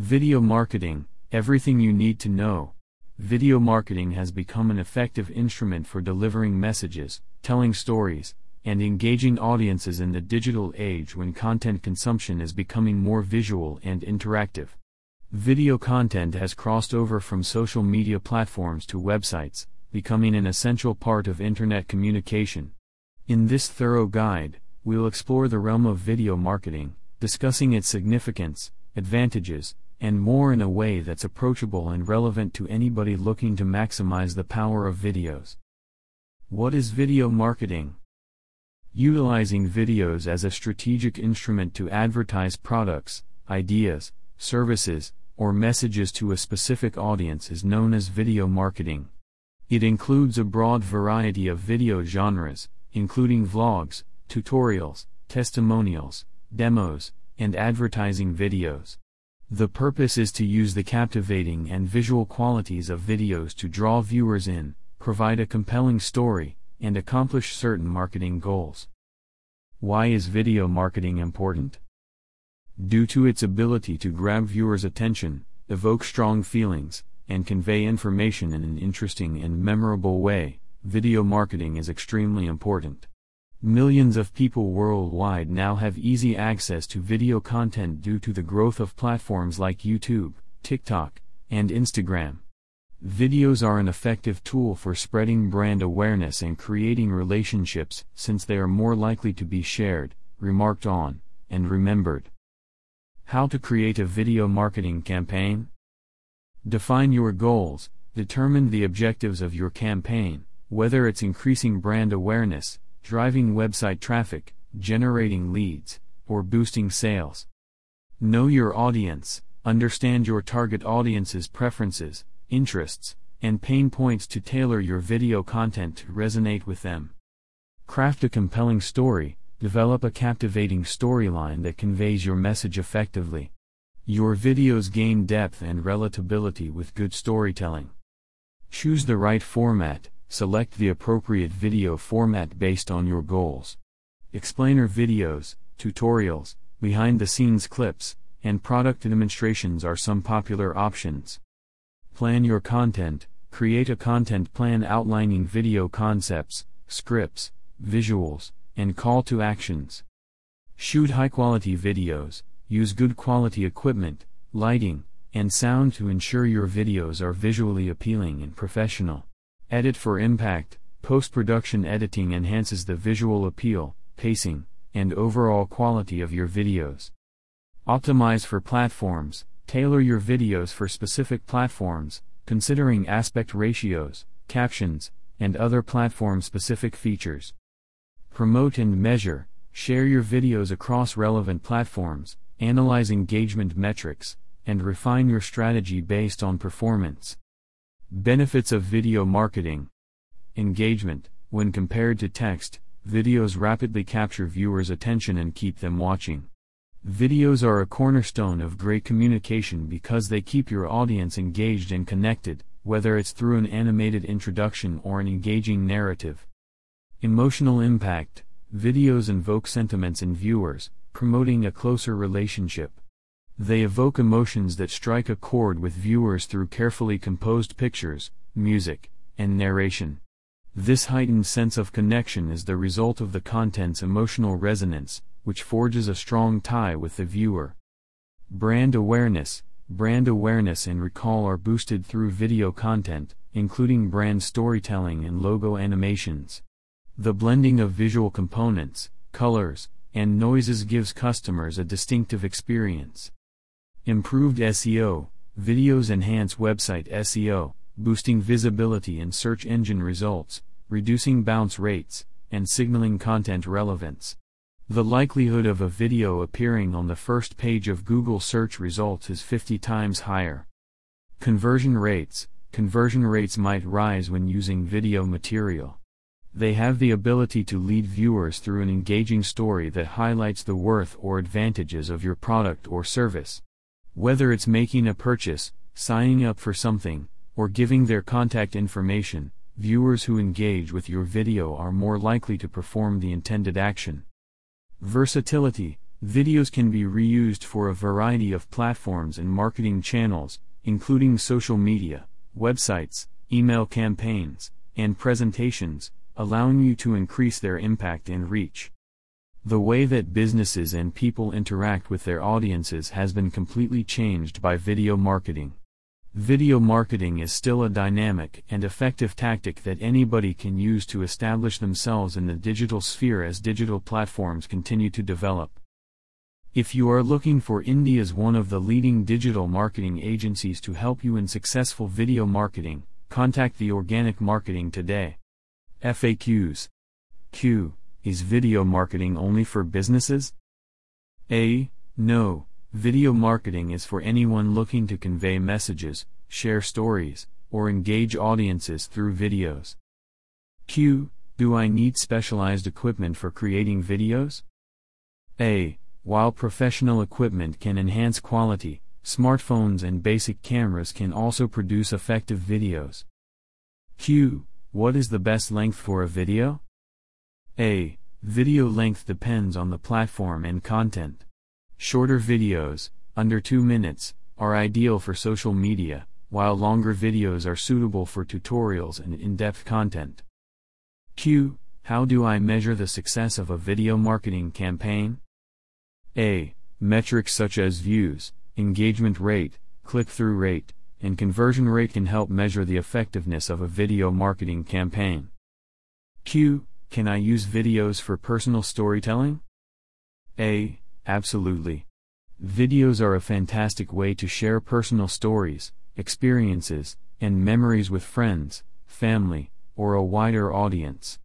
Video marketing, everything you need to know. Video marketing has become an effective instrument for delivering messages, telling stories, and engaging audiences in the digital age when content consumption is becoming more visual and interactive. Video content has crossed over from social media platforms to websites, becoming an essential part of internet communication. In this thorough guide, we'll explore the realm of video marketing, discussing its significance, advantages, and more in a way that's approachable and relevant to anybody looking to maximize the power of videos. What is video marketing? Utilizing videos as a strategic instrument to advertise products, ideas, services, or messages to a specific audience is known as video marketing. It includes a broad variety of video genres, including vlogs, tutorials, testimonials, demos, and advertising videos. The purpose is to use the captivating and visual qualities of videos to draw viewers in, provide a compelling story, and accomplish certain marketing goals. Why is video marketing important? Due to its ability to grab viewers' attention, evoke strong feelings, and convey information in an interesting and memorable way, video marketing is extremely important. Millions of people worldwide now have easy access to video content due to the growth of platforms like YouTube, TikTok, and Instagram. Videos are an effective tool for spreading brand awareness and creating relationships since they are more likely to be shared, remarked on, and remembered. How to create a video marketing campaign? Define your goals, determine the objectives of your campaign, whether it's increasing brand awareness, driving website traffic, generating leads, or boosting sales. Know your audience, understand your target audience's preferences, interests, and pain points to tailor your video content to resonate with them. Craft a compelling story, develop a captivating storyline that conveys your message effectively. Your videos gain depth and relatability with good storytelling. Choose the right format. Select the appropriate video format based on your goals. Explainer videos, tutorials, behind-the-scenes clips, and product demonstrations are some popular options. Plan your content. Create a content plan outlining video concepts, scripts, visuals, and call to actions. Shoot high-quality videos. Use good quality equipment, lighting, and sound to ensure your videos are visually appealing and professional. Edit for impact. Post-production editing enhances the visual appeal, pacing, and overall quality of your videos. Optimize for platforms. Tailor your videos for specific platforms, considering aspect ratios, captions, and other platform-specific features. Promote and measure. Share your videos across relevant platforms, analyze engagement metrics, and refine your strategy based on performance. Benefits of video marketing. Engagement. When compared to text, videos rapidly capture viewers' attention and keep them watching. Videos are a cornerstone of great communication because they keep your audience engaged and connected, whether it's through an animated introduction or an engaging narrative. Emotional impact. Videos invoke sentiments in viewers, promoting a closer relationship. They evoke emotions that strike a chord with viewers through carefully composed pictures, music, and narration. This heightened sense of connection is the result of the content's emotional resonance, which forges a strong tie with the viewer. Brand awareness. Brand awareness and recall are boosted through video content, including brand storytelling and logo animations. The blending of visual components, colors, and noises gives customers a distinctive experience. Improved SEO. Videos enhance website SEO, boosting visibility in search engine results, reducing bounce rates, and signaling content relevance. The likelihood of a video appearing on the first page of Google search results is 50 times higher. Conversion rates. Conversion rates might rise when using video material. They have the ability to lead viewers through an engaging story that highlights the worth or advantages of your product or service. Whether it's making a purchase, signing up for something, or giving their contact information, viewers who engage with your video are more likely to perform the intended action. Versatility. Videos can be reused for a variety of platforms and marketing channels, including social media, websites, email campaigns, and presentations, allowing you to increase their impact and reach. The way that businesses and people interact with their audiences has been completely changed by video marketing. Video marketing is still a dynamic and effective tactic that anybody can use to establish themselves in the digital sphere as digital platforms continue to develop. If you are looking for India's one of the leading digital marketing agencies to help you in successful video marketing, contact the Organic Marketing today. FAQs. Q. Is video marketing only for businesses? A. No. Video marketing is for anyone looking to convey messages, share stories, or engage audiences through videos. Q. Do I need specialized equipment for creating videos? A. While professional equipment can enhance quality, smartphones and basic cameras can also produce effective videos. Q. What is the best length for a video? A. Video length depends on the platform and content. Shorter videos, under 2 minutes, are ideal for social media, while longer videos are suitable for tutorials and in-depth content. Q. How do I measure the success of a video marketing campaign? A. Metrics such as views, engagement rate, click-through rate, and conversion rate can help measure the effectiveness of a video marketing campaign. Q. Can I use videos for personal storytelling? A. Absolutely. Videos are a fantastic way to share personal stories, experiences, and memories with friends, family, or a wider audience.